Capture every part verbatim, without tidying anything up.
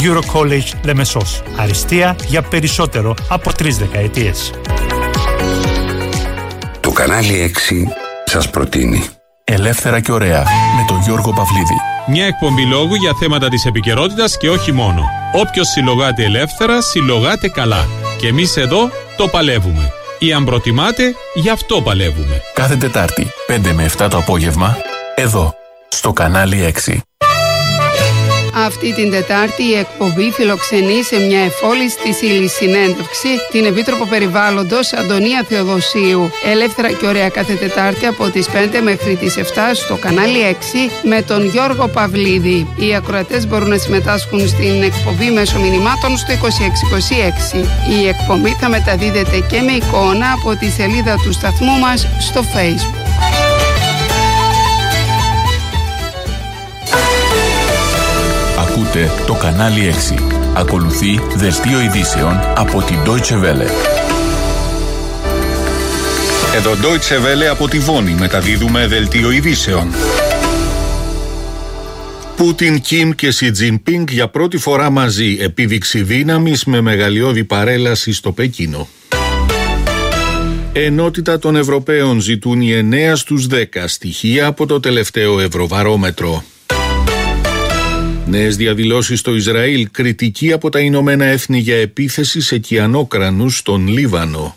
Eurocollege Λεμεσός. Αριστεία για περισσότερο από τρεις δεκαετίες. Το κανάλι έξι σας προτείνει Ελεύθερα και ωραία με τον Γιώργο Παυλίδη. Μια εκπομπή λόγου για θέματα της επικαιρότητας και όχι μόνο. Όποιος συλλογάται ελεύθερα, συλλογάται καλά. Και εμείς εδώ το παλεύουμε. Ή αν προτιμάτε, γι' αυτό παλεύουμε. Κάθε Τετάρτη, πέντε με επτά το απόγευμα, εδώ, στο κανάλι έξι. Αυτή την Τετάρτη η εκπομπή φιλοξενεί σε μια εφόλιστη συνέντευξη την Επίτροπο Περιβάλλοντος Αντωνία Θεοδοσίου. Ελεύθερα και ωραία κάθε Τετάρτη από τις πέντε μέχρι τις επτά στο κανάλι έξι με τον Γιώργο Παυλίδη. Οι ακροατές μπορούν να συμμετάσχουν στην εκπομπή μέσω μηνυμάτων στο είκοσι έξι είκοσι έξι. Η εκπομπή θα μεταδίδεται και με εικόνα από τη σελίδα του σταθμού μας στο Facebook. Ακούτε το κανάλι έξι. Ακολουθεί δελτίο ειδήσεων από την Deutsche Welle. Εδώ Deutsche Welle από τη Βόνη μεταδίδουμε δελτίο ειδήσεων. Πούτιν, Κιμ και Σι Τζινπίνγκ για πρώτη φορά μαζί, επίδειξη δύναμης με μεγαλειώδη παρέλαση στο Πεκίνο. Ενότητα των Ευρωπαίων ζητούν οι εννέα στους δέκα, στοιχεία από το τελευταίο Ευρωβαρόμετρο. Νέες διαδηλώσεις στο Ισραήλ, κριτική από τα Ηνωμένα Έθνη για επίθεση σε κιανόκρανους στον Λίβανο.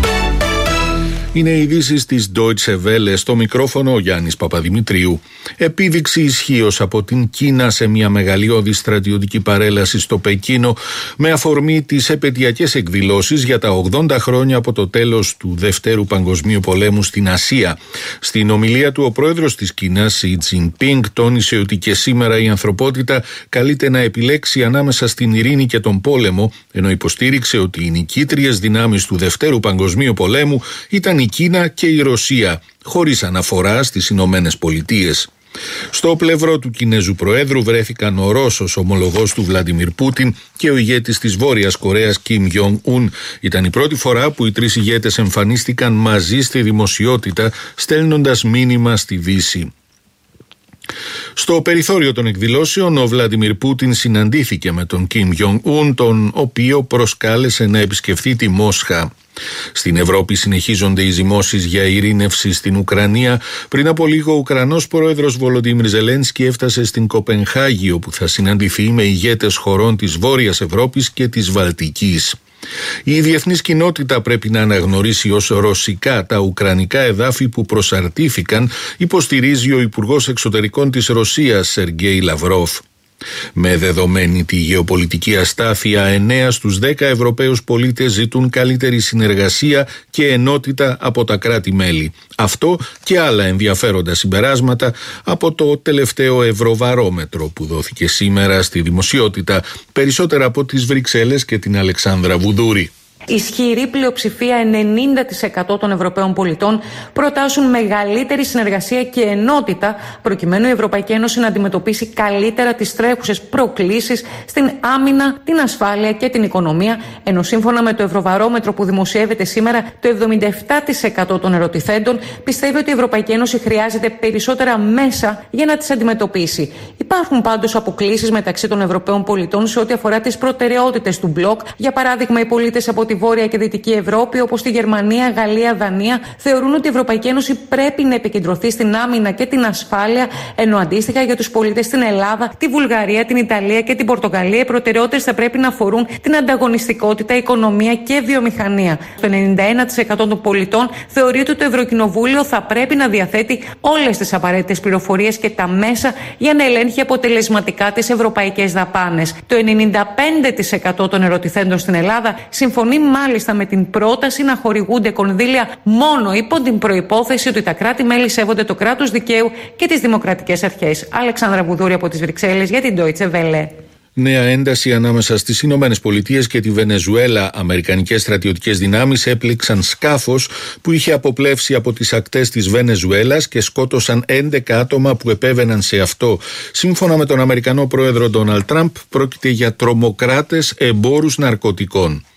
Είναι οι ειδήσεις της Deutsche Welle, στο μικρόφωνο ο Γιάννης Παπαδημητρίου. Επίδειξη ισχύως από την Κίνα σε μια μεγαλειώδη στρατιωτική παρέλαση στο Πεκίνο με αφορμή τις επαιτειακές εκδηλώσεις για τα ογδόντα χρόνια από το τέλος του Δευτέρου Παγκοσμίου Πολέμου στην Ασία. Στην ομιλία του ο πρόεδρος της Κίνας, Σι Τζινπίνγκ, τόνισε ότι και σήμερα η ανθρωπότητα καλείται να επιλέξει ανάμεσα στην ειρήνη και τον πόλεμο, ενώ υποστήριξε ότι οι νικήτριες δυνάμεις του Δευτέρου Παγκοσμίου Πολέμου ήταν η Κίνα και η Ρωσία, χωρίς αναφορά στις Ηνωμένες Πολιτείες. Στο πλευρό του Κινέζου Προέδρου βρέθηκαν ο Ρώσος ομολογός του Βλαντιμίρ Πούτιν και ο ηγέτης της Βόρειας Κορέας Κιμ Γιονγκ Ουν. Ήταν η πρώτη φορά που οι τρεις ηγέτες εμφανίστηκαν μαζί στη δημοσιότητα, στέλνοντας μήνυμα στη Δύση. Στο περιθώριο των εκδηλώσεων, ο Βλαντιμίρ Πούτιν συναντήθηκε με τον Κιμ Γιονγκ Ουν, τον οποίο προσκάλεσε να επισκεφθεί τη Μόσχα. Στην Ευρώπη συνεχίζονται οι ζυμώσεις για ειρήνευση στην Ουκρανία. Πριν από λίγο ο Ουκρανός πρόεδρος Βολοντίμιρ Ζελένσκι έφτασε στην Κοπενχάγη, όπου θα συναντηθεί με ηγέτες χωρών της Βόρειας Ευρώπης και της Βαλτικής. Η διεθνής κοινότητα πρέπει να αναγνωρίσει ως ρωσικά τα ουκρανικά εδάφη που προσαρτήθηκαν, υποστηρίζει ο Υπουργός Εξωτερικών της Ρωσίας, Σεργέι Λαυρόφ. Με δεδομένη τη γεωπολιτική αστάθεια, εννέα στους δέκα Ευρωπαίους πολίτες ζητούν καλύτερη συνεργασία και ενότητα από τα κράτη-μέλη. Αυτό και άλλα ενδιαφέροντα συμπεράσματα από το τελευταίο Ευρωβαρόμετρο που δόθηκε σήμερα στη δημοσιότητα. Περισσότερα από τις Βρυξέλλες και την Αλεξάνδρα Βουδούρη. Ισχυρή πλειοψηφία, ενενήντα τοις εκατό των Ευρωπαίων πολιτών, προτάσουν μεγαλύτερη συνεργασία και ενότητα προκειμένου η Ευρωπαϊκή Ένωση να αντιμετωπίσει καλύτερα τις τρέχουσες προκλήσεις στην άμυνα, την ασφάλεια και την οικονομία, ενώ σύμφωνα με το Ευρωβαρόμετρο που δημοσιεύεται σήμερα, το εβδομήντα επτά τοις εκατό των ερωτηθέντων πιστεύει ότι η Ευρωπαϊκή Ένωση χρειάζεται περισσότερα μέσα για να τις αντιμετωπίσει. Υπάρχουν πάντως αποκλίσεις μεταξύ των Ευρωπαίων πολιτών σε ό,τι αφορά τις προτεραιότητες του μπλοκ. Για παράδειγμα, οι πολίτες από τη Βόρεια και Δυτική Ευρώπη, όπως τη Γερμανία, Γαλλία, Δανία, θεωρούν ότι η Ευρωπαϊκή Ένωση πρέπει να επικεντρωθεί στην άμυνα και την ασφάλεια, ενώ αντίστοιχα για τους πολίτες στην Ελλάδα, τη Βουλγαρία, την Ιταλία και την Πορτογαλία, οι προτεραιότητες θα πρέπει να αφορούν την ανταγωνιστικότητα, οικονομία και βιομηχανία. Το ενενήντα ένα τοις εκατό των πολιτών θεωρεί ότι το Ευρωκοινοβούλιο θα πρέπει να διαθέτει όλες τις απαραίτητες πληροφορίες και τα μέσα για να ελέγχει αποτελεσματικά τις ευρωπαϊκές δαπάνες. Το ενενήντα πέντε τοις εκατό των ερωτηθέντων στην Ελλάδα συμφωνεί μάλιστα με την πρόταση να χορηγούνται κονδύλια μόνο υπό την προϋπόθεση ότι τα κράτη-μέλη σέβονται το κράτος δικαίου και τις δημοκρατικές αρχές. Αλεξάνδρα Βουδούρη από τις Βρυξέλλες για την Deutsche Welle. Νέα ένταση ανάμεσα στις Ηνωμένες Πολιτείες και τη Βενεζουέλα. Αμερικανικές στρατιωτικές δυνάμεις έπληξαν σκάφος που είχε αποπλεύσει από τις ακτές της Βενεζουέλας και σκότωσαν έντεκα άτομα που επέβαιναν σε αυτό. Σύμφωνα με τον Αμερικανό πρόεδρο Ντόναλντ Τραμπ, πρόκειται για τρομοκράτες εμπόρους ναρκωτικών.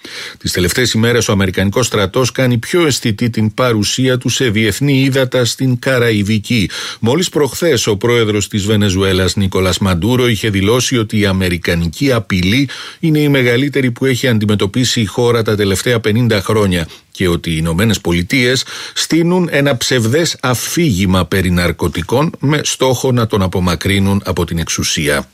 Τις τελευταίες ημέρες ο Αμερικανικός στρατός κάνει πιο αισθητή την παρουσία του σε διεθνή ύδατα στην Καραϊβική. Μόλις προχθές ο πρόεδρος της Βενεζουέλας Νίκολας Μαντούρο είχε δηλώσει ότι η αμερικανική απειλή είναι η μεγαλύτερη που έχει αντιμετωπίσει η χώρα τα τελευταία πενήντα χρόνια και ότι οι Ηνωμένες Πολιτείες στείνουν ένα ψευδές αφήγημα περί ναρκωτικών με στόχο να τον απομακρύνουν από την εξουσία.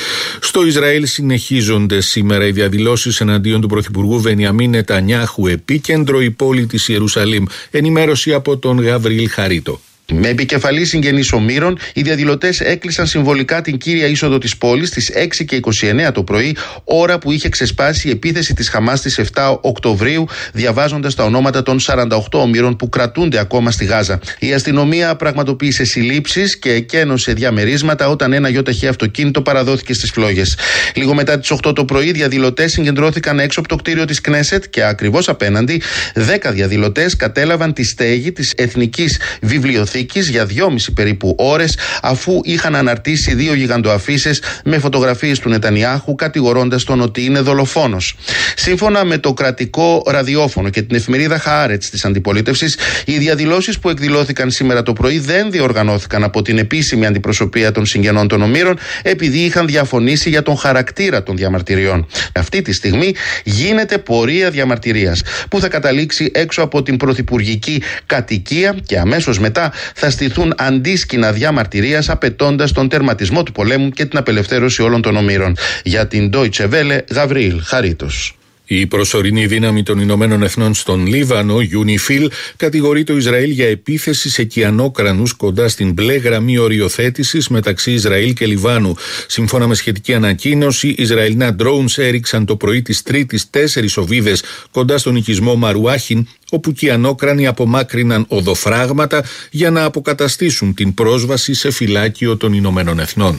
Στο Ισραήλ συνεχίζονται σήμερα οι διαδηλώσεις εναντίον του Πρωθυπουργού Βενιαμίν Νετανιάχου, επίκεντρο η πόλη της Ιερουσαλήμ. Ενημέρωση από τον Γαβριήλ Χαρίτο. Με επικεφαλή συγγενείς ομήρων, οι διαδηλωτές έκλεισαν συμβολικά την κύρια είσοδο της πόλης στις έξι και είκοσι εννέα το πρωί, ώρα που είχε ξεσπάσει η επίθεση της Χαμάς στις επτά Οκτωβρίου, διαβάζοντας τα ονόματα των σαράντα οκτώ ομήρων που κρατούνται ακόμα στη Γάζα. Η αστυνομία πραγματοποίησε συλλήψεις και εκένωσε διαμερίσματα όταν ένα γιοταχή αυτοκίνητο παραδόθηκε στις φλόγες. Λίγο μετά τις οκτώ το πρωί, οι διαδηλωτές συγκεντρώθηκαν έξω από το κτίριο της Κνέσετ και ακριβώς απέναντι, δέκα διαδηλωτές κατέλαβαν τη στέγη της Εθνικής Βιβλιοθήκης για δυόμιση περίπου ώρες, αφού είχαν αναρτήσει δύο γιγαντοαφίσες με φωτογραφίες του Νετανιάχου, κατηγορώντας τον ότι είναι δολοφόνος. Σύμφωνα με το κρατικό ραδιόφωνο και την εφημερίδα Χаарετς της αντιπολίτευσης, οι διαδηλώσεις που εκδηλώθηκαν σήμερα το πρωί δεν διοργανώθηκαν από την επίσημη αντιπροσωπεία των συγγενών των ομήρων, επειδή είχαν διαφωνήσει για τον χαρακτήρα των διαμαρτυριών. Αυτή τη στιγμή γίνεται πορεία διαμαρτυρίας που θα καταλήξει έξω από την πρωθυπουργική κατοικία και αμέσως μετά θα στηθούν αντίσκηνα διαμαρτυρίας απαιτώντας τον τερματισμό του πολέμου και την απελευθέρωση όλων των ομήρων. Για την Deutsche Welle, Γαβριήλ Χαρίτος. Η προσωρινή δύναμη των Ηνωμένων Εθνών στον Λίβανο, UNIFIL, κατηγορεί το Ισραήλ για επίθεση σε κυανόκρανους κοντά στην μπλε γραμμή οριοθέτησης μεταξύ Ισραήλ και Λιβάνου. Σύμφωνα με σχετική ανακοίνωση, Ισραηλινά drones έριξαν το πρωί της Τρίτης τέσσερις οβίδες κοντά στον οικισμό Μαρουάχιν, όπου κυανόκρανοι απομάκρυναν οδοφράγματα για να αποκαταστήσουν την πρόσβαση σε φυλάκιο των Ηνωμένων Εθνών.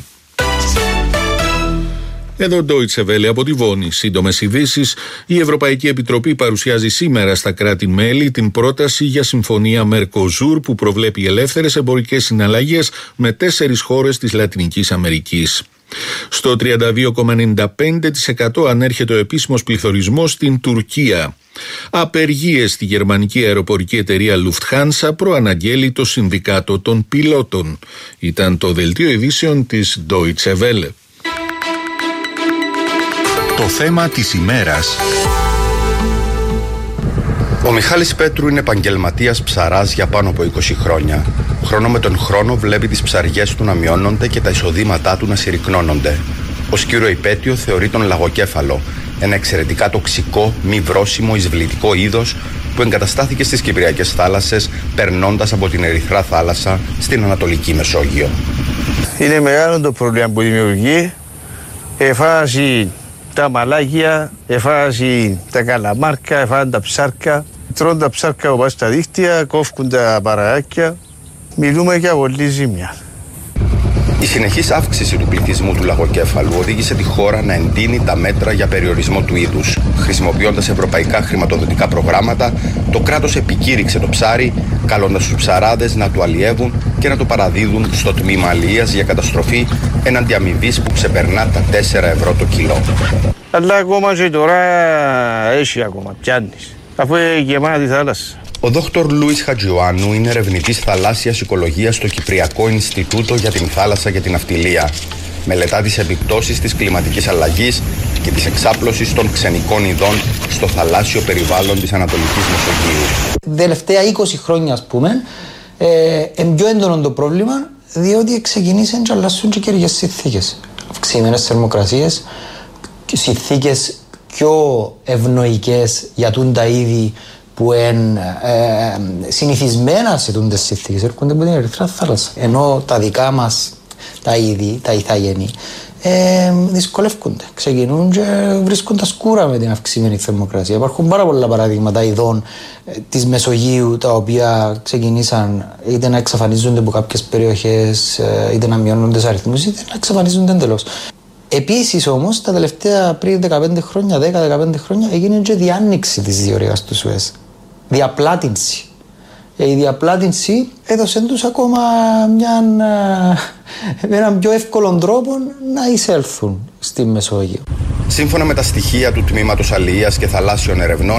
Εδώ Deutsche Welle από τη Βόνη. Σύντομες ειδήσεις. Η Ευρωπαϊκή Επιτροπή παρουσιάζει σήμερα στα κράτη-μέλη την πρόταση για συμφωνία Mercosur που προβλέπει ελεύθερες εμπορικές συναλλαγές με τέσσερις χώρες της Λατινικής Αμερικής. Στο τριάντα δύο κόμμα ενενήντα πέντε τοις εκατό ανέρχεται ο επίσημος πληθωρισμός στην Τουρκία. Απεργίες στη γερμανική αεροπορική εταιρεία Lufthansa προαναγγέλει το Συνδικάτο των Πιλότων. Ήταν το δελτίο ειδήσεων της Deutsche Welle. Το θέμα της ημέρας. Ο Μιχάλης Πέτρου είναι επαγγελματίας ψαράς για πάνω από είκοσι χρόνια. Χρόνο με τον χρόνο βλέπει τις ψαριές του να μειώνονται και τα εισοδήματά του να συρρυκνώνονται. Ως κύριο υπέτειο θεωρεί τον λαγοκέφαλο, ένα εξαιρετικά τοξικό, μη βρώσιμο, εισβλητικό είδος που εγκαταστάθηκε στις Κυπριακές θάλασσες, περνώντας από την Ερυθρά θάλασσα στην Ανατολική Μεσόγειο. Είναι μεγάλο το πρόβλημα που δημιουργεί. Εφάσει τα μαλάκια, εφάσει τα καλαμάρκα, εφάνε τα ψάρκα. Τρώνε τα ψάρκα που πάνε στα δίχτυα, κόφκουν τα παραγάκια. Μιλούμε για πολύ ζημιά. Η συνεχής αύξηση του πληθυσμού του λαγοκέφαλου οδήγησε τη χώρα να εντείνει τα μέτρα για περιορισμό του είδους. Χρησιμοποιώντας ευρωπαϊκά χρηματοδοτικά προγράμματα, το κράτος επικήρυξε το ψάρι, καλώντας τους ψαράδες να το αλλιεύουν και να το παραδίδουν στο τμήμα αλλιείας για καταστροφή έναντι αμοιβής που ξεπερνά τα τέσσερα ευρώ το κιλό. Αλλά ακόμα και τώρα έχει ακόμα, πιάνεις, αφού είναι γεμάτη θάλασσα. Ο δόκτωρ Λούις Χατζιωάννου είναι ερευνητής θαλάσσιας οικολογίας στο Κυπριακό Ινστιτούτο για την Θάλασσα και την Ναυτιλία. Μελετά τις επιπτώσεις της κλιματικής αλλαγής και της εξάπλωσης των ξενικών ειδών στο θαλάσσιο περιβάλλον της Ανατολικής Μεσογείου. Τα τελευταία είκοσι χρόνια, ας πούμε, ε, είναι πιο έντονο το πρόβλημα, διότι ξεκινήσαν και αλλάσουν και καιρικές συνθήκες. Αυξημένες θερμοκρασίες, συνθήκες πιο ευνοϊκές για τα είδη που είναι ε, συνηθισμένα σε τούντες συνθήκες, έρχονται από την Ερυθρά θάλασσα. Ενώ τα δικά μας τα είδη, τα ηθαγενή, ε, δυσκολεύονται. Ξεκινούν και βρίσκουν τα σκούρα με την αυξημένη θερμοκρασία. Υπάρχουν πάρα πολλά παραδείγματα ειδών ε, της Μεσογείου, τα οποία ξεκινήσαν είτε να εξαφανίζονται από κάποιες περιοχές, ε, είτε να μειώνονται σε αριθμούς, είτε να εξαφανίζονται εντελώς. Επίσης όμως, τα τελευταία πριν δεκαπέντε χρόνια, δέκα με δεκαπέντε χρόνια, έγινε και διάνοιξη της διορίας του Σουέζ. Διαπλάτυνση. η διαπλάτηση έδωσε τους ακόμα μια, με έναν πιο εύκολο τρόπο να εισέλθουν στη Μεσόγειο. Σύμφωνα με τα στοιχεία του Τμήματος Αλληλείας και Θαλάσσιων Ερευνών,